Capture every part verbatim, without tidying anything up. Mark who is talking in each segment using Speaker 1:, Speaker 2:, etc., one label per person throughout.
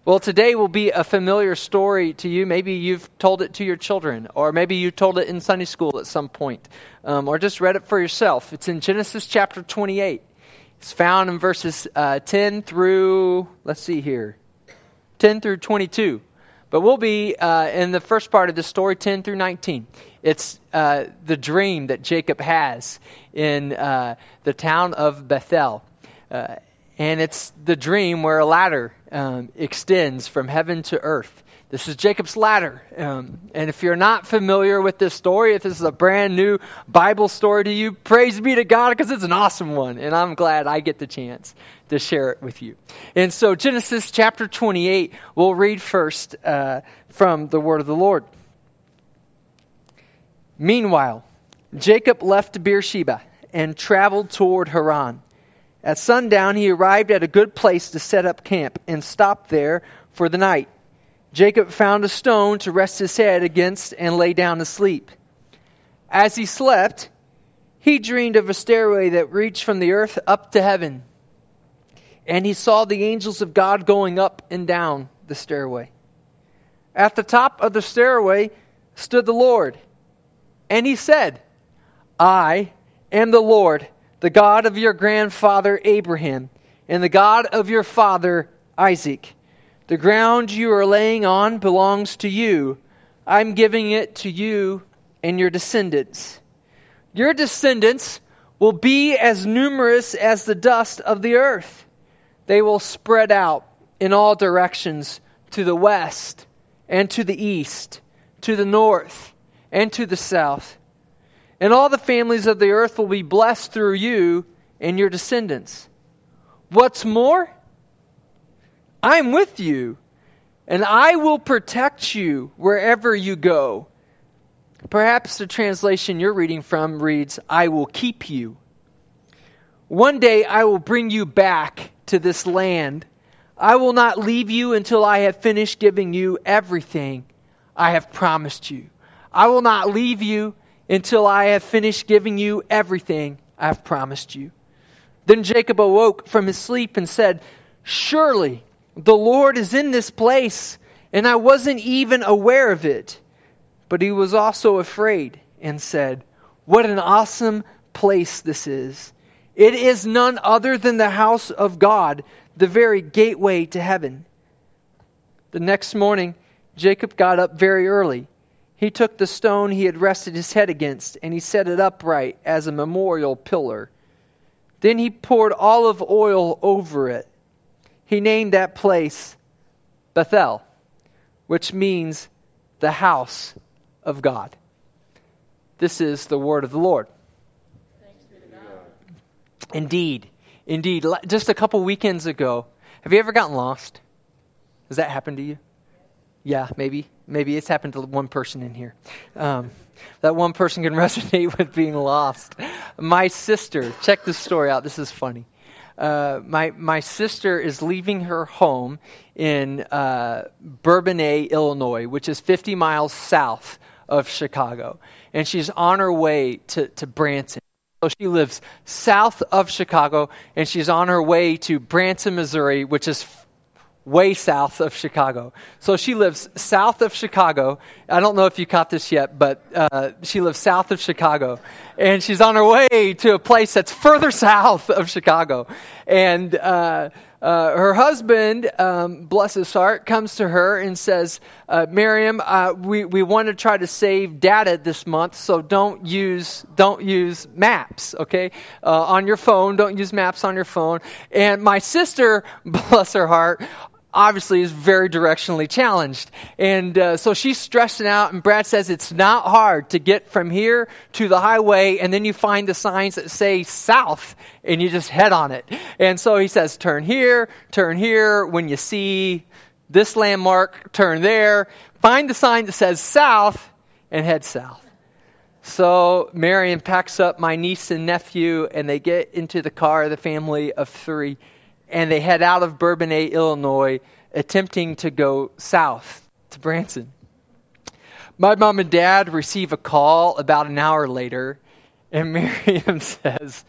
Speaker 1: Well, today will be a familiar story to you. Maybe you've told it to your children, or maybe you told it in Sunday school at some point, um, or just read it for yourself. It's in Genesis chapter twenty-eight. It's found in verses uh, ten through, let's see here, ten through twenty-two. But we'll be uh, in the first part of the story, ten through nineteen. It's uh, the dream that Jacob has in uh, the town of Bethel. Uh, and it's the dream where a ladder um, extends from heaven to earth. This is Jacob's ladder. Um, and if you're not familiar with this story, if this is a brand new Bible story to you, praise be to God, because it's an awesome one. And I'm glad I get the chance to share it with you. And so Genesis chapter twenty-eight, we'll read first uh, from the word of the Lord. Meanwhile, Jacob left Beersheba and traveled toward Haran. At sundown, he arrived at a good place to set up camp and stopped there for the night. Jacob found a stone to rest his head against and lay down to sleep. As he slept, he dreamed of a stairway that reached from the earth up to heaven. And he saw the angels of God going up and down the stairway. At the top of the stairway stood the Lord. And he said, I am the Lord, the God of your grandfather Abraham, and the God of your father Isaac. The ground you are laying on belongs to you. I'm giving it to you and your descendants. Your descendants will be as numerous as the dust of the earth. They will spread out in all directions, to the west and to the east, to the north and to the south. And all the families of the earth will be blessed through you and your descendants. What's more, I'm with you, and I will protect you wherever you go. Perhaps the translation you're reading from reads, I will keep you. One day I will bring you back to this land. I will not leave you until I have finished giving you everything I have promised you. I will not leave you until I have finished giving you everything I have promised you. Then Jacob awoke from his sleep and said, surely the Lord is in this place, and I wasn't even aware of it. But he was also afraid and said, what an awesome place this is. It is none other than the house of God, the very gateway to heaven. The next morning, Jacob got up very early. He took the stone he had rested his head against, and he set it upright as a memorial pillar. Then he poured olive oil over it. He named that place Bethel, which means the house of God. This is the word of the Lord.
Speaker 2: Thanks be to God.
Speaker 1: Indeed, indeed. Just a couple weekends ago, have you ever gotten lost? Has that happened to you? Yeah, maybe. Maybe it's happened to one person in here. Um, that one person can resonate with being lost. My sister, check this story out. This is funny. Uh, my my sister is leaving her home in uh, Bourbonnais, Illinois, which is fifty miles south of Chicago. And she's on her way to, to Branson. So she lives south of Chicago, and she's on her way to Branson, Missouri, which is way south of Chicago. So she lives south of Chicago. I don't know if you caught this yet, but uh, she lives south of Chicago. And she's on her way to a place that's further south of Chicago. And uh, uh, her husband, um, bless his heart, comes to her and says, uh, Miriam, uh, we, we want to try to save data this month, so don't use don't use maps, okay? Uh, on your phone, don't use maps on your phone. And my sister, bless her heart, obviously is very directionally challenged. And uh, so she's stressing out, and Brad says it's not hard to get from here to the highway, and then you find the signs that say south, and you just head on it. And so he says, turn here, turn here. When you see this landmark, turn there. Find the sign that says south, and head south. So Marion packs up my niece and nephew, and they get into the car, the family of three, and they head out of Bourbonnais, Illinois, attempting to go south to Branson. My mom and dad receive a call about an hour later, and Miriam says,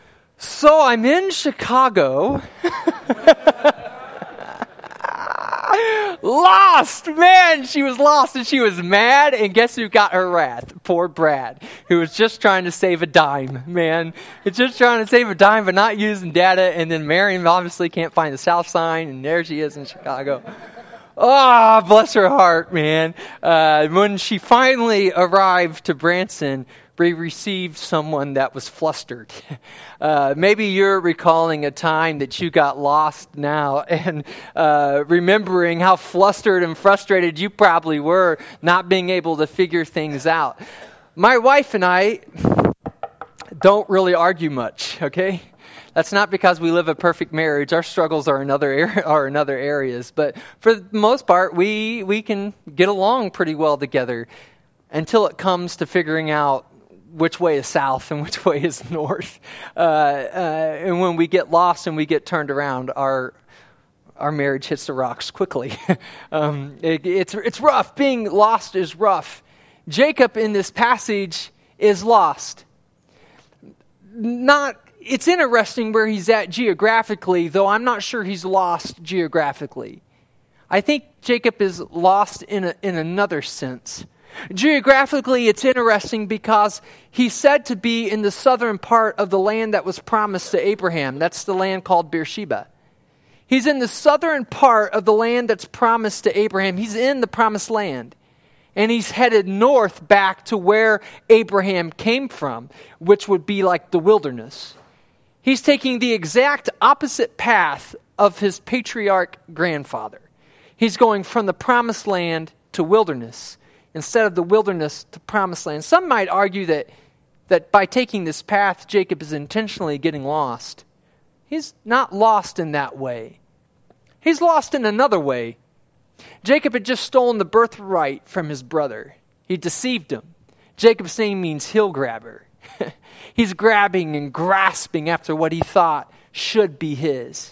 Speaker 1: so I'm in Chicago. Lost! Man, she was lost and she was mad. And guess who got her wrath? Poor Brad, who was just trying to save a dime, man. It's just trying to save a dime, but not using data. And then Marion obviously can't find the South sign. And there she is in Chicago. Oh, bless her heart, man. Uh, when she finally arrived to Branson, we received someone that was flustered. Uh, maybe you're recalling a time that you got lost now and uh, remembering how flustered and frustrated you probably were not being able to figure things out. My wife and I don't really argue much, okay? That's not because we live a perfect marriage. Our struggles are in other, er- are in other areas. But for the most part, we, we can get along pretty well together until it comes to figuring out which way is south and which way is north. Uh, uh, and when we get lost and we get turned around, our our marriage hits the rocks quickly. um, it, it's it's rough. Being lost is rough. Jacob in this passage is lost. Not. It's interesting where he's at geographically, though I'm not sure he's lost geographically. I think Jacob is lost in a, in another sense. Geographically, it's interesting because he's said to be in the southern part of the land that was promised to Abraham. That's the land called Beersheba. He's in the southern part of the land that's promised to Abraham. He's in the promised land. And he's headed north back to where Abraham came from, which would be like the wilderness. He's taking the exact opposite path of his patriarch grandfather. He's going from the promised land to wilderness, instead of the wilderness to promised land. Some might argue that, that by taking this path, Jacob is intentionally getting lost. He's not lost in that way. He's lost in another way. Jacob had just stolen the birthright from his brother. He deceived him. Jacob's name means heel grabber. He's grabbing and grasping after what he thought should be his.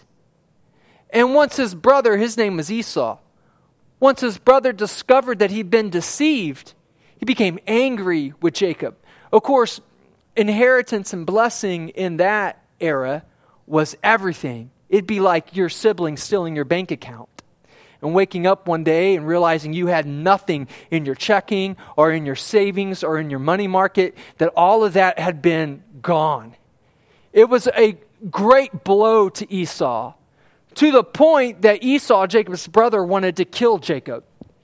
Speaker 1: And once his brother, his name was Esau, once his brother discovered that he'd been deceived, he became angry with Jacob. Of course, inheritance and blessing in that era was everything. It'd be like your sibling stealing your bank account and waking up one day and realizing you had nothing in your checking or in your savings or in your money market, that all of that had been gone. It was a great blow to Esau, to the point that Esau, Jacob's brother, wanted to kill Jacob.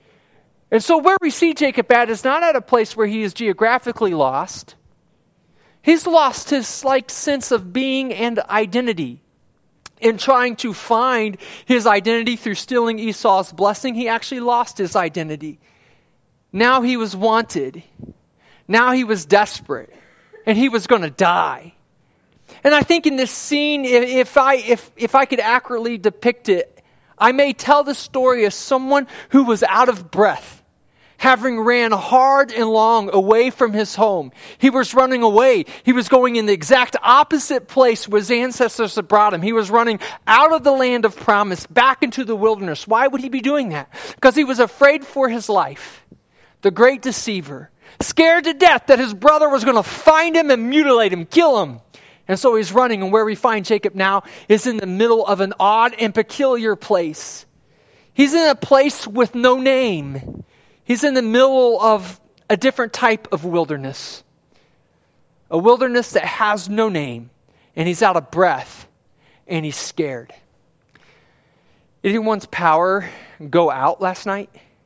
Speaker 1: And so where we see Jacob at is not at a place where he is geographically lost. He's lost his like sense of being and identity. In trying to find his identity through stealing Esau's blessing, he actually lost his identity. Now he was wanted. Now he was desperate. And he was going to die. And I think in this scene, if I if if I could accurately depict it, I may tell the story of someone who was out of breath, having ran hard and long away from his home. He was running away. He was going in the exact opposite place where his ancestors had brought him. He was running out of the land of promise, back into the wilderness. Why would he be doing that? Because he was afraid for his life. The great deceiver, scared to death that his brother was going to find him and mutilate him, kill him. And so he's running, and where we find Jacob now is in the middle of an odd and peculiar place. He's in a place with no name. He's in the middle of a different type of wilderness. A wilderness that has no name. And he's out of breath. And he's scared. Did anyone's power go out last night?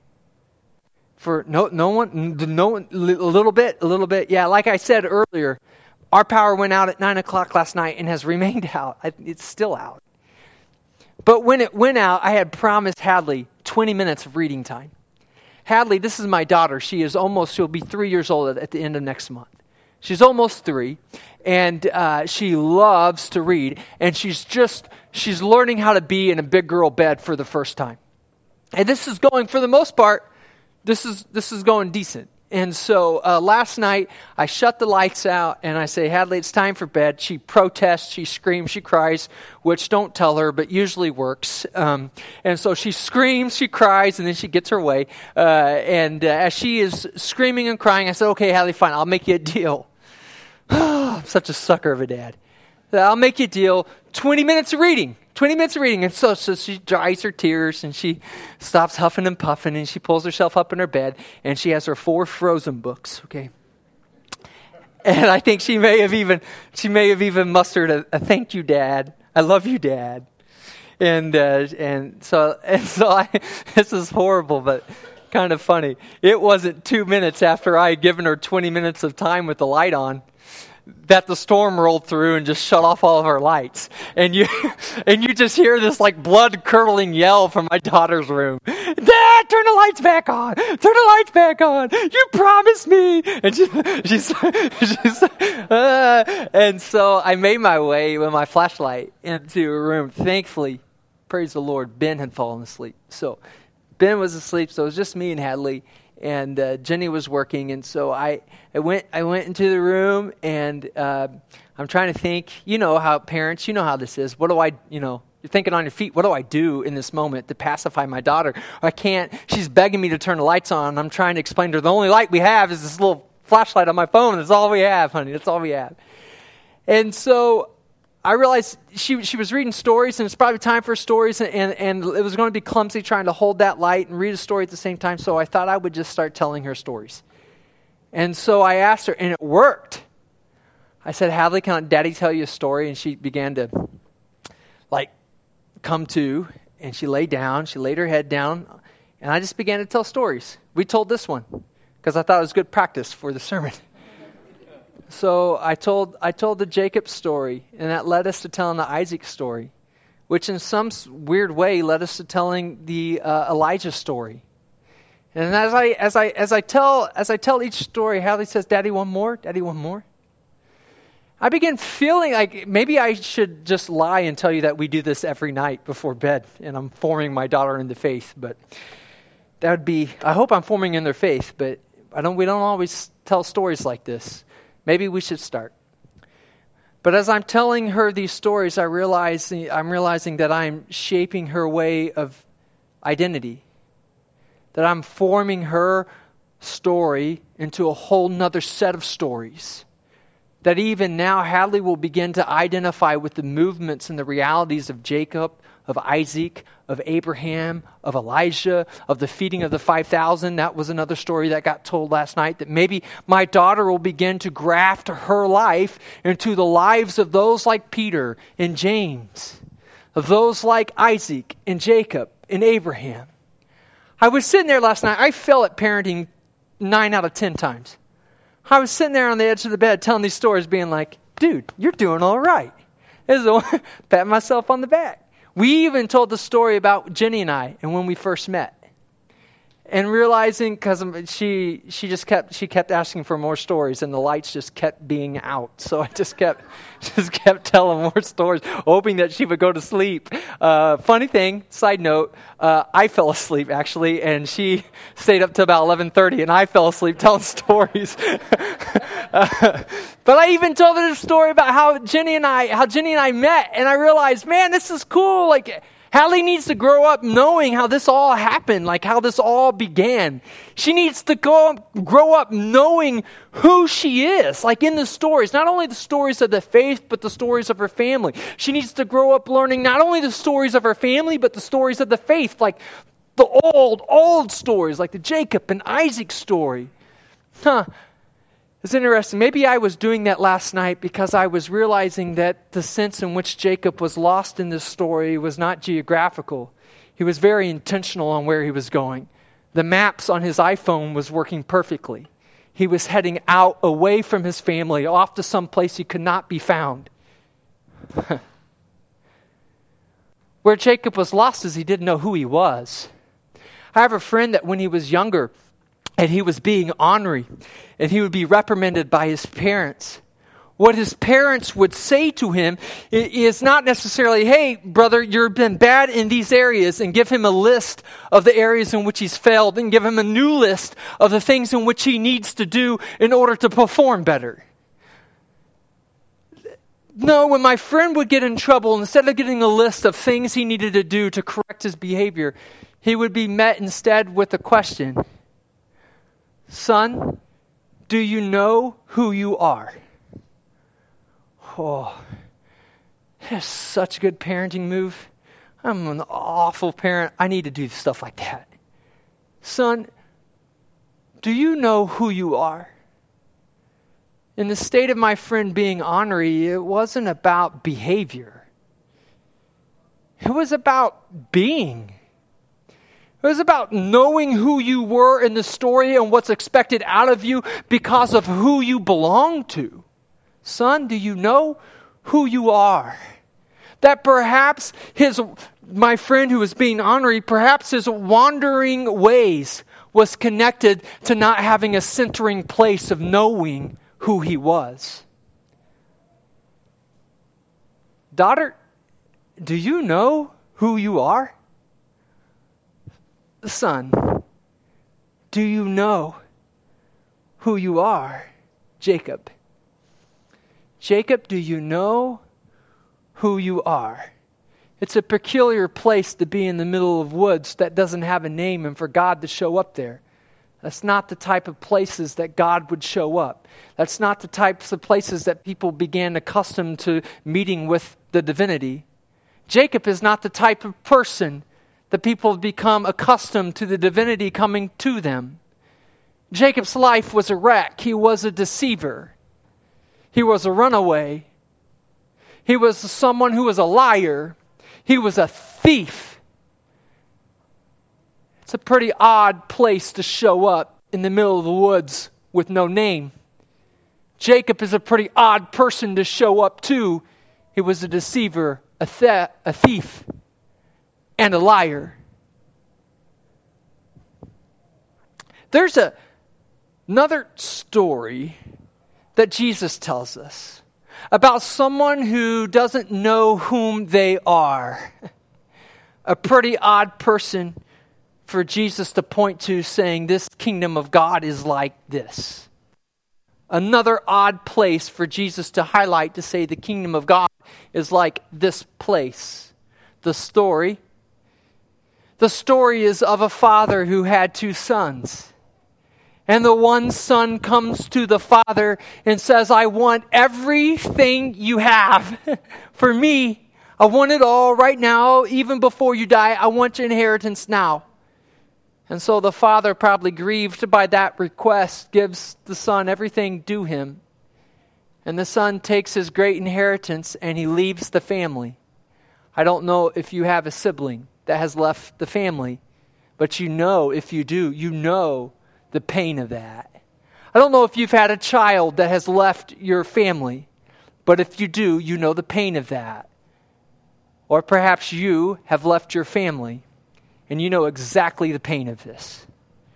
Speaker 1: For no no one, no one, a little bit, a little bit. Yeah, like I said earlier, our power went out at nine o'clock last night and has remained out. It's still out. But when it went out, I had promised Hadley twenty minutes of reading time. Hadley, this is my daughter. She is almost, she'll be three years old at the end of next month. She's almost three, and uh, she loves to read, and she's just, she's learning how to be in a big girl bed for the first time. And this is going, for the most part, this is this is going decent. And so uh, last night, I shut the lights out, and I say, Hadley, it's time for bed. She protests, she screams, she cries, which don't tell her, but usually works. Um, and so she screams, she cries, and then she gets her way. Uh, and uh, as she is screaming and crying, I said, okay, Hadley, fine, I'll make you a deal. I'm such a sucker of a dad. I'll make you a deal. twenty minutes of reading. twenty minutes of reading. And so, so she dries her tears and she stops huffing and puffing and she pulls herself up in her bed and she has her four Frozen books, okay? And I think she may have even she may have even mustered a, a thank you, Dad. I love you, Dad. And uh, and so and so I this is horrible, but kind of funny. It wasn't two minutes after I had given her twenty minutes of time with the light on that the storm rolled through and just shut off all of our lights. And you and you just hear this like blood-curdling yell from my daughter's room. Dad, turn the lights back on. Turn the lights back on. You promised me. And she, she's, she's uh, and so I made my way with my flashlight into a room. Thankfully, praise the Lord, Ben had fallen asleep. So Ben was asleep, so it was just me and Hadley. And uh, Jenny was working, and so I, I went I went into the room, and uh, I'm trying to think. You know how parents, you know how this is. What do I, you know, you're thinking on your feet. What do I do in this moment to pacify my daughter? I can't. She's begging me to turn the lights on. And I'm trying to explain to her the only light we have is this little flashlight on my phone. That's all we have, honey. That's all we have. And so I realized she she was reading stories, and it's probably time for stories, and, and, and it was going to be clumsy trying to hold that light and read a story at the same time, so I thought I would just start telling her stories. And so I asked her, and it worked. I said, Hadley, can Daddy tell you a story? And she began to, like, come to, and she laid down, she laid her head down, and I just began to tell stories. We told this one, because I thought it was good practice for the sermon. So I told I told the Jacob story, and that led us to telling the Isaac story, which in some weird way led us to telling the uh, Elijah story. And as I as I as I tell as I tell each story, Hadley says, "Daddy, one more. Daddy, one more." I begin feeling like maybe I should just lie and tell you that we do this every night before bed, and I'm forming my daughter in the faith. But that would be. I hope I'm forming in their faith, but I don't. We don't always tell stories like this. Maybe we should start. But as I'm telling her these stories, I realize I'm realizing that I'm shaping her way of identity. That I'm forming her story into a whole nother set of stories. That even now Hadley will begin to identify with the movements and the realities of Jacob, of Isaac, of Abraham, of Elijah, of the feeding of the five thousand. That was another story that got told last night, that maybe my daughter will begin to graft her life into the lives of those like Peter and James, of those like Isaac and Jacob and Abraham. I was sitting there last night. I fell at parenting nine out of ten times. I was sitting there on the edge of the bed telling these stories being like, dude, you're doing all right. This is a pat myself on the back. We even told the story about Jenny and I and when we first met. And realizing, because she she just kept she kept asking for more stories, and the lights just kept being out. So I just kept just kept telling more stories, hoping that she would go to sleep. Uh, funny thing, side note, uh, I fell asleep actually, and she stayed up till about eleven thirty, and I fell asleep telling stories. uh, but I even told her the story about how Jenny and I how Jenny and I met, and I realized, man, this is cool. Like, Hadley needs to grow up knowing how this all happened, like how this all began. She needs to go, grow up knowing who she is, like in the stories, not only the stories of the faith, but the stories of her family. She needs to grow up learning not only the stories of her family, but the stories of the faith, like the old, old stories, like the Jacob and Isaac story. Huh. It's interesting. Maybe I was doing that last night because I was realizing that the sense in which Jacob was lost in this story was not geographical. He was very intentional on where he was going. The maps on his iPhone was working perfectly. He was heading out away from his family, off to some place he could not be found. Where Jacob was lost is he didn't know who he was. I have a friend that when he was younger, and he was being ornery, and he would be reprimanded by his parents. What his parents would say to him is not necessarily, hey, brother, you've been bad in these areas, and give him a list of the areas in which he's failed, and give him a new list of the things in which he needs to do in order to perform better. No, when my friend would get in trouble, instead of getting a list of things he needed to do to correct his behavior, he would be met instead with a question. Son, do you know who you are? Oh, That's such a good parenting move. I'm an awful parent. I need to do stuff like that. Son, do you know who you are? In the state of my friend being ornery, it wasn't about behavior. It was about being. It was about knowing who you were in the story and what's expected out of you because of who you belong to. Son, do you know who you are? That perhaps his, my friend who was being ornery, perhaps his wandering ways was connected to not having a centering place of knowing who he was. Daughter, do you know who you are? Son, do you know who you are? Jacob. Jacob, do you know who you are? It's a peculiar place to be in the middle of woods that doesn't have a name and for God to show up there. That's not the type of places that God would show up. That's not the types of places that people began accustomed to meeting with the divinity. Jacob is not the type of person that people have become accustomed to the divinity coming to them. Jacob's life was a wreck. He was a deceiver. He was a runaway. He was someone who was a liar. He was a thief. It's a pretty odd place to show up in the middle of the woods with no name. Jacob is a pretty odd person to show up to. He was a deceiver, a, th- a thief, and a liar. There's a, another story that Jesus tells us about someone who doesn't know whom they are. A pretty odd person for Jesus to point to, saying this kingdom of God is like this. Another odd place for Jesus to highlight, to say the kingdom of God is like this place. The story. The story is of a father who had two sons. And the one son comes to the father and says, I want everything you have for me. I want it all right now, even before you die. I want your inheritance now. And so the father, probably grieved by that request, gives the son everything due him. And the son takes his great inheritance and he leaves the family. I don't know if you have a sibling that has left the family, but you know, if you do, you know the pain of that. I don't know if you've had a child that has left your family, but if you do, you know the pain of that. Or perhaps you have left your family and you know exactly the pain of this.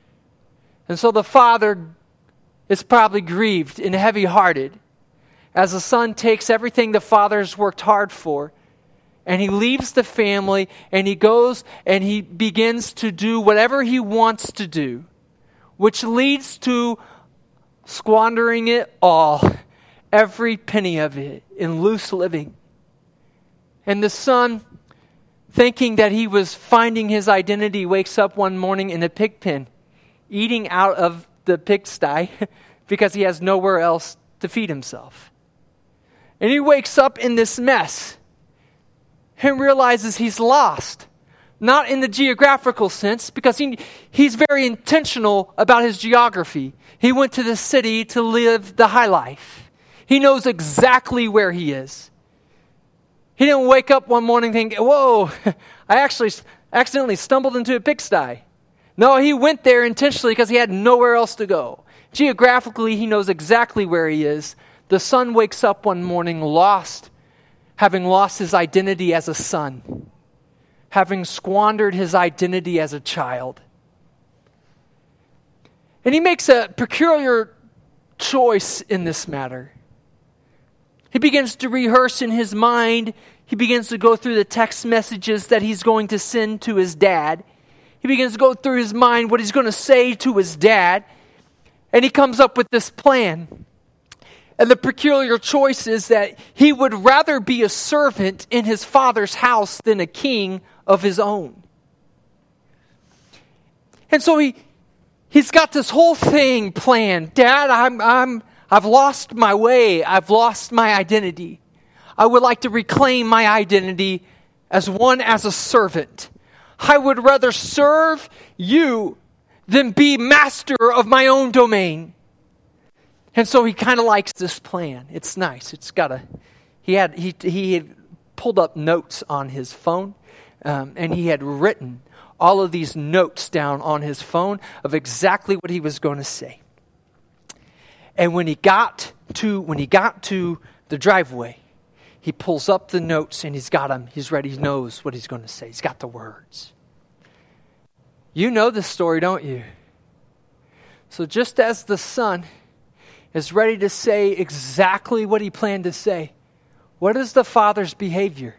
Speaker 1: And so the father is probably grieved and heavy-hearted as the son takes everything the father's worked hard for, and he leaves the family and he goes and he begins to do whatever he wants to do, which leads to squandering it all, every penny of it, in loose living. And the son, thinking that he was finding his identity, wakes up one morning in a pig pen, eating out of the pigsty because he has nowhere else to feed himself. And he wakes up in this mess and realizes he's lost. Not in the geographical sense, because he he's very intentional about his geography. He went to the city to live the high life. He knows exactly where he is. He didn't wake up one morning thinking, whoa, I actually accidentally stumbled into a pigsty. No, he went there intentionally because he had nowhere else to go. Geographically, he knows exactly where he is. The son wakes up one morning lost, having lost his identity as a son, having squandered his identity as a child. And he makes a peculiar choice in this matter. He begins to rehearse in his mind. He begins to go through the text messages that he's going to send to his dad. He begins to go through his mind what he's going to say to his dad. And he comes up with this plan. And the peculiar choice is that he would rather be a servant in his father's house than a king of his own. And so he he's got this whole thing planned. Dad, I'm I'm I've lost my way. I've lost my identity. I would like to reclaim my identity as one as a servant. I would rather serve you than be master of my own domain. And so he kind of likes this plan. It's nice. It's got a, he had, he, he had pulled up notes on his phone, um, and he had written all of these notes down on his phone of exactly what he was going to say. And when he got to, when he got to the driveway, he pulls up the notes and he's got them. He's ready. He knows what he's going to say. He's got the words. You know this story, don't you? So just as the son is ready to say exactly what he planned to say, what is the father's behavior?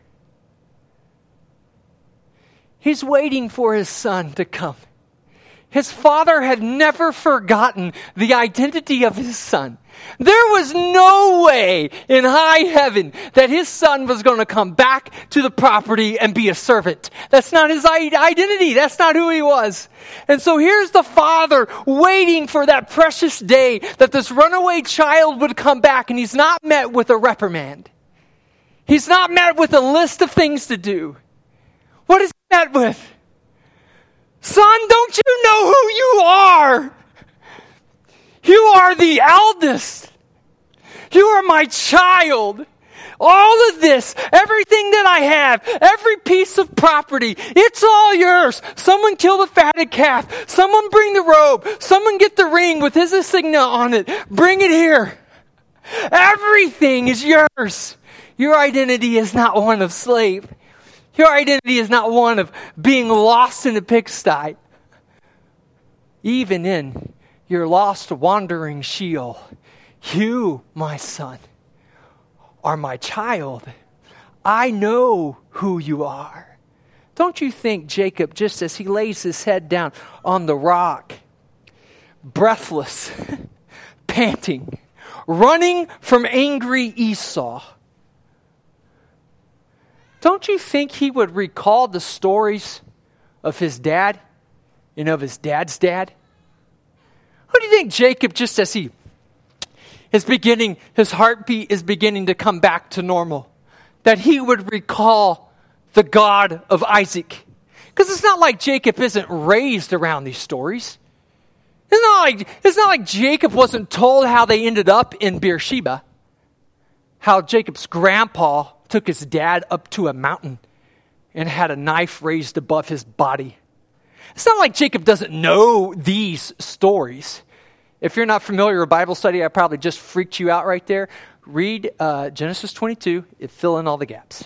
Speaker 1: He's waiting for his son to come. His father had never forgotten the identity of his son. There was no way in high heaven that his son was going to come back to the property and be a servant. That's not his identity. That's not who he was. And so here's the father waiting for that precious day that this runaway child would come back, and he's not met with a reprimand. He's not met with a list of things to do. What is he met with? Son, don't you know who you are? You are the eldest. You are my child. All of this, everything that I have, every piece of property, it's all yours. Someone kill the fatted calf. Someone bring the robe. Someone get the ring with his insignia on it. Bring it here. Everything is yours. Your identity is not one of slave. Your identity is not one of being lost in a pigsty. Even in your lost wandering Sheol, you, my son, are my child. I know who you are. Don't you think Jacob, just as he lays his head down on the rock, breathless, panting, running from angry Esau, don't you think he would recall the stories of his dad and of his dad's dad? Who do you think Jacob, just as he is beginning, his heartbeat is beginning to come back to normal, that he would recall the God of Isaac? Because it's not like Jacob isn't raised around these stories. It's not like, it's not like Jacob wasn't told how they ended up in Beersheba, how Jacob's grandpa took his dad up to a mountain and had a knife raised above his body. It's not like Jacob doesn't know these stories. If you're not familiar with Bible study, I probably just freaked you out right there. Read uh, Genesis twenty-two and fill in all the gaps.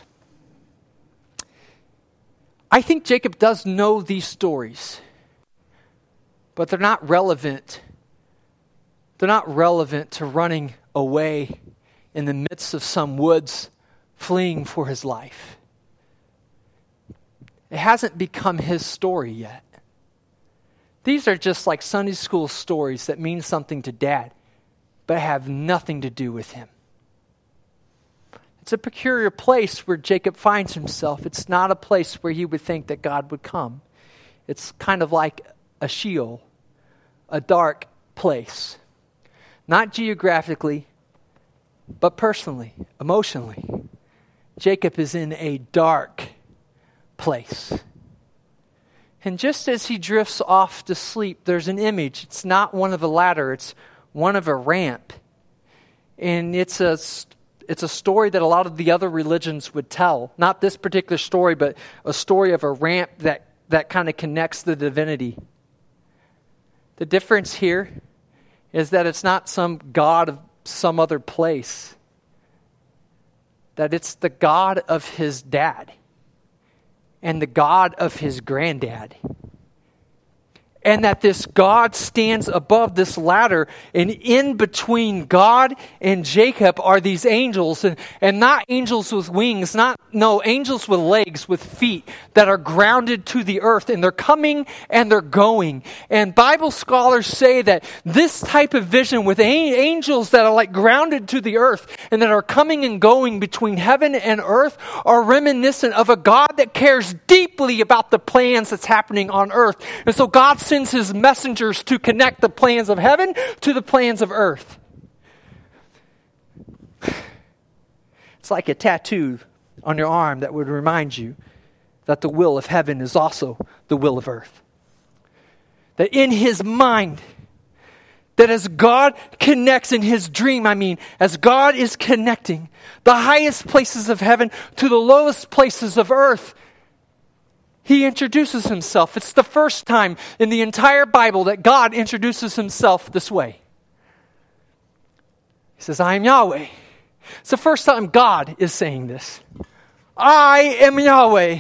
Speaker 1: I think Jacob does know these stories, but they're not relevant. They're not relevant to running away in the midst of some woods fleeing for his life. It hasn't become his story yet. These are just like Sunday school stories that mean something to dad, but have nothing to do with him. It's a peculiar place where Jacob finds himself. It's not a place where he would think that God would come. It's kind of like a Sheol, a dark place. Not geographically, but personally, emotionally. Jacob is in a dark place. And just as he drifts off to sleep, there's an image. It's not one of a ladder. It's one of a ramp. And it's a, it's a story that a lot of the other religions would tell. Not this particular story, but a story of a ramp that, that kind of connects the divinity. The difference here is that it's not some god of some other place. That it's the God of his dad and the God of his granddad. And that this God stands above this ladder, and in between God and Jacob are these angels, and, and not angels with wings, not no angels with legs, with feet that are grounded to the earth, and they're coming and they're going. And Bible scholars say that this type of vision with angels that are like grounded to the earth and that are coming and going between heaven and earth are reminiscent of a God that cares deeply about the plans that's happening on earth. And so God sends his messengers to connect the plans of heaven to the plans of earth. It's like a tattoo on your arm that would remind you that the will of heaven is also the will of earth. That in his mind, that as God connects in his dream, I mean, as God is connecting the highest places of heaven to the lowest places of earth, he introduces himself. It's the first time in the entire Bible that God introduces himself this way. He says, I am Yahweh. It's the first time God is saying this. I am Yahweh.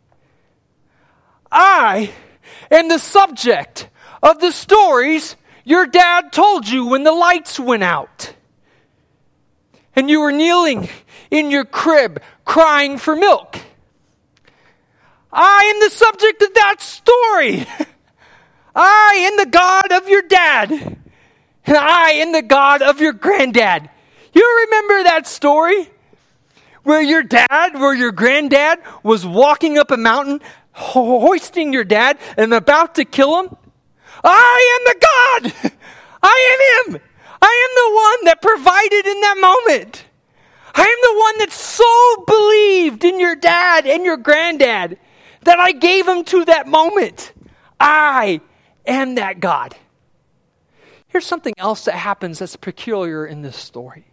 Speaker 1: I am the subject of the stories your dad told you when the lights went out. And you were kneeling in your crib crying for milk. I am the subject of that story. I am the God of your dad. And I am the God of your granddad. You remember that story? Where your dad, where your granddad was walking up a mountain, ho- hoisting your dad and about to kill him? I am the God. I am him. I am the one that provided in that moment. I am the one that so believed in your dad and your granddad that I gave him to that moment. I am that God. Here's something else that happens that's peculiar in this story.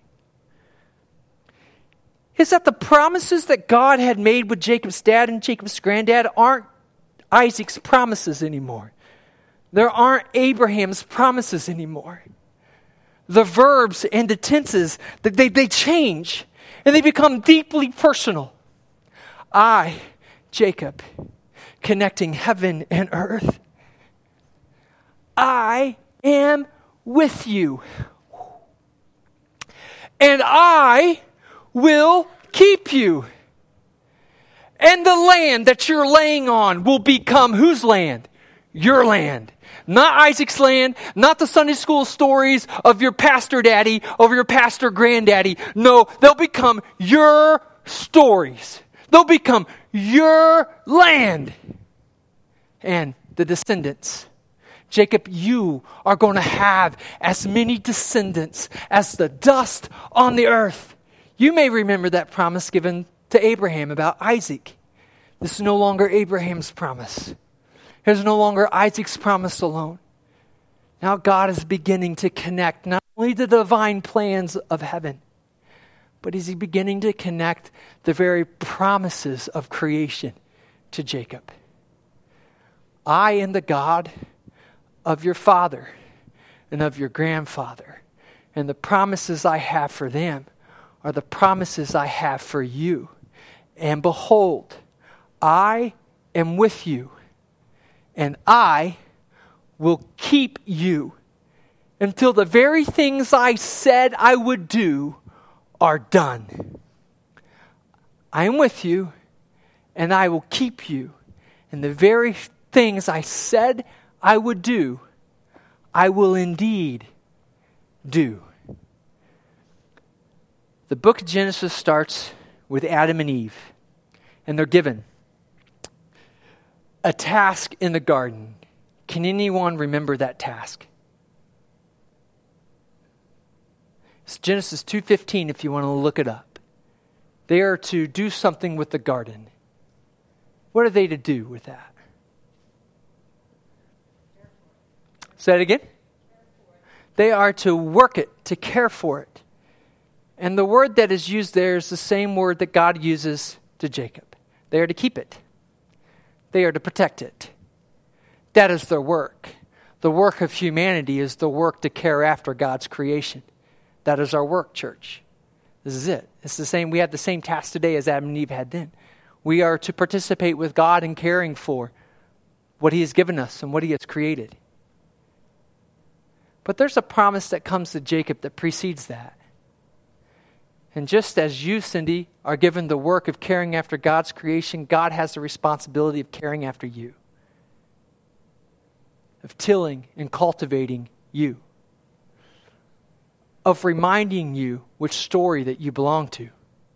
Speaker 1: Is that the promises that God had made with Jacob's dad and Jacob's granddad aren't Isaac's promises anymore. There aren't Abraham's promises anymore. The verbs and the tenses, they, they change and they become deeply personal. I, Jacob, connecting heaven and earth. I am with you. And I will keep you. And the land that you're laying on will become whose land? Your land. Not Isaac's land, not the Sunday school stories of your pastor daddy, of your pastor granddaddy. No, they'll become your stories. They'll become your land. And the descendants. Jacob, you are going to have as many descendants as the dust on the earth. You may remember that promise given to Abraham about Isaac. This is no longer Abraham's promise. Here's no longer Isaac's promise alone. Now God is beginning to connect not only the divine plans of heaven, but is he beginning to connect the very promises of creation to Jacob. I am the God of your father and of your grandfather, and the promises I have for them are the promises I have for you. And behold, I am with you, and I will keep you until the very things I said I would do are done. I am with you, and I will keep you, and the very things I said I would do, I will indeed do. The book of Genesis starts with Adam and Eve, and they're given a task in the garden. Can anyone remember that task? It's Genesis two fifteen if you want to look it up. They are to do something with the garden. What are they to do with that? Say it again. They are to work it, to care for it. And the word that is used there is the same word that God uses to Jacob. They are to keep it. They are to protect it. That is their work. The work of humanity is the work to care after God's creation. That is our work, church. This is it. It's the same. We have the same task today as Adam and Eve had then. We are to participate with God in caring for what he has given us and what he has created. But there's a promise that comes to Jacob that precedes that. And just as you, Cindy, are given the work of caring after God's creation, God has the responsibility of caring after you. Of tilling and cultivating you. Of reminding you which story that you belong to.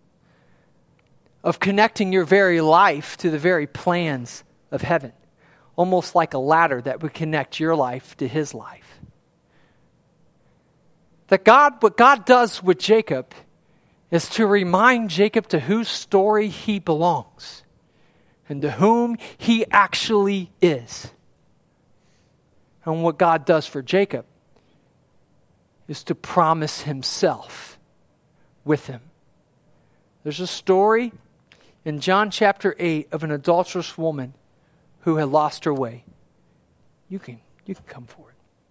Speaker 1: Of connecting your very life to the very plans of heaven. Almost like a ladder that would connect your life to his life. That God, what God does with Jacob is to remind Jacob to whose story he belongs and to whom he actually is. And what God does for Jacob is to promise himself with him. There's a story in John chapter eight of an adulterous woman who had lost her way. You can, you can come forward.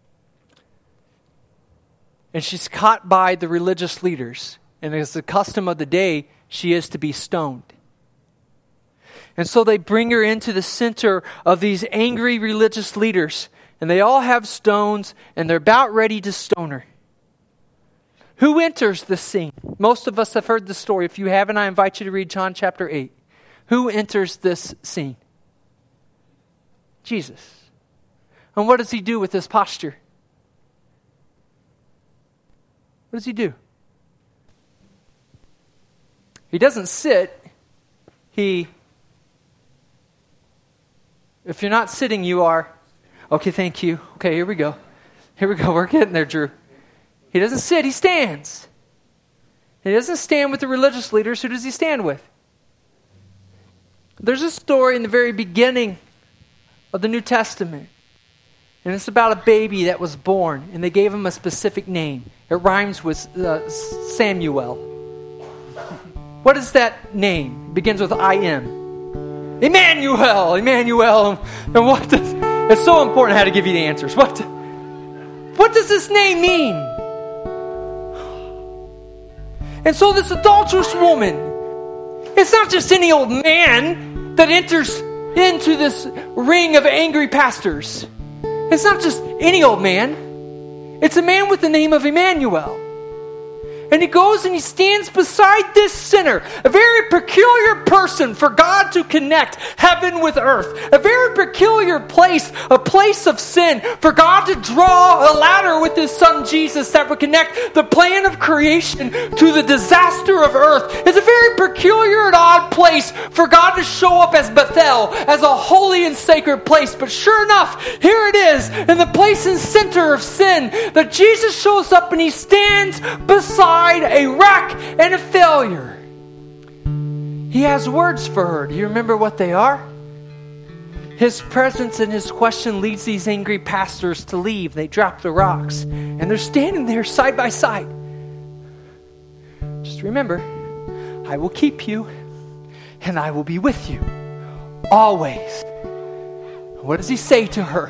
Speaker 1: And she's caught by the religious leaders. And as the custom of the day, she is to be stoned. And so they bring her into the center of these angry religious leaders. And they all have stones, and they're about ready to stone her. Who enters the scene? Most of us have heard the story. If you haven't, I invite you to read John chapter eight. Who enters this scene? Jesus. And what does he do with his posture? What does he do? He doesn't sit. He, if you're not sitting, you are. Okay, thank you. Okay, here we go. Here we go. We're getting there, Drew. He doesn't sit, he stands. He doesn't stand with the religious leaders. Who does he stand with? There's a story in the very beginning of the New Testament. And it's about a baby that was born. And they gave him a specific name. It rhymes with uh, Samuel. What is that name? It begins with I am. Emmanuel! Emmanuel! And what does... It's so important I had to give you the answers. What, what does this name mean? And so this adulterous woman, it's not just any old man that enters into this ring of angry pastors. It's not just any old man. It's a man with the name of Emmanuel. And he goes and he stands beside this sinner, a very peculiar person for God to connect heaven with earth. A very peculiar place, a place of sin, for God to draw a ladder with his son Jesus that would connect the plan of creation to the disaster of earth. It's a very peculiar and odd place for God to show up as Bethel, as a holy and sacred place. But sure enough, here it is, in the place and center of sin, that Jesus shows up and he stands beside a wreck and a failure. He has words for her. Do you remember what they are? His presence and his question leads these angry pastors to leave. They drop the rocks and they're standing there side by side. Just remember, I will keep you and I will be with you always. What does he say to her?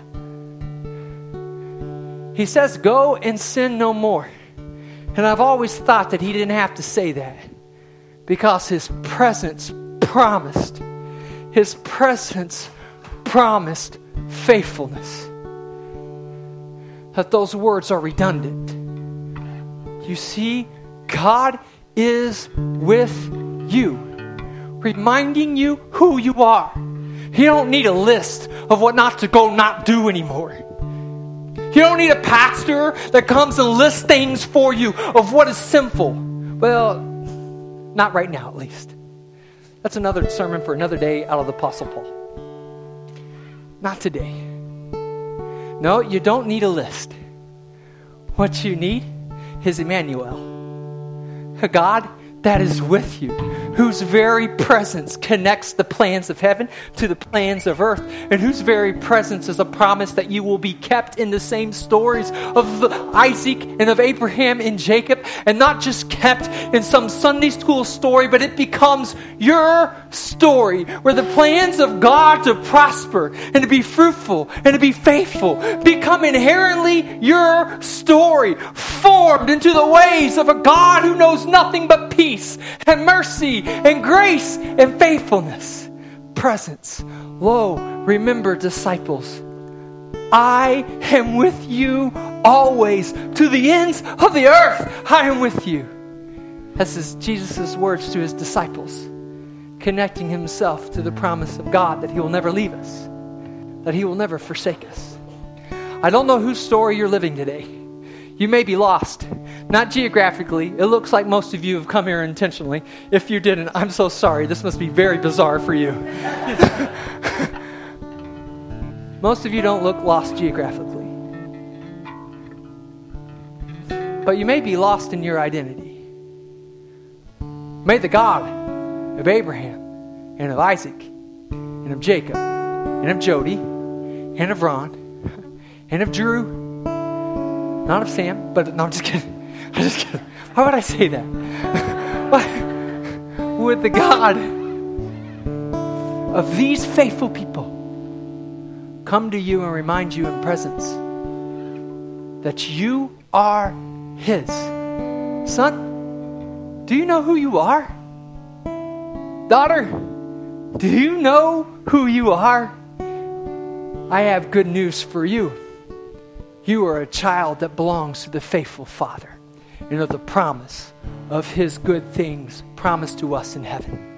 Speaker 1: He says, go and sin no more. And I've always thought that he didn't have to say that because his presence promised. His presence promised faithfulness. That those words are redundant. You see, God is with you, reminding you who you are. You don't need a list of what not to go not do anymore. You don't need a pastor that comes and lists things for you of what is sinful. Well, not right now at least. That's another sermon for another day out of the Apostle Paul. Not today. No, you don't need a list. What you need is Emmanuel, a God that is with you, whose very presence connects the plans of heaven to the plans of earth, and whose very presence is a promise that you will be kept in the same stories of Isaac and of Abraham and Jacob, and not just kept in some Sunday school story, but it becomes your story, where the plans of God to prosper and to be fruitful and to be faithful become inherently your story, formed into the ways of a God who knows nothing but peace and mercy and grace and faithfulness. Presence. Lo, remember, disciples, I am with you always to the ends of the earth. I am with you. This is Jesus' words to his disciples, connecting himself to the promise of God that he will never leave us, that he will never forsake us. I don't know whose story you're living today. You may be lost. Not geographically. It looks like most of you have come here intentionally. If you didn't, I'm so sorry. This must be very bizarre for you. Most of you don't look lost geographically. But you may be lost in your identity. May the God of Abraham and of Isaac and of Jacob and of Jody and of Ron and of Drew, not of Sam, but no, I'm just kidding. I'm just kidding. Why would I say that? Why would the God of these faithful people come to you and remind you in presence that you are His? Son, do you know who you are? Daughter, do you know who you are? I have good news for you. You are a child that belongs to the faithful Father and of the promise of His good things promised to us in heaven.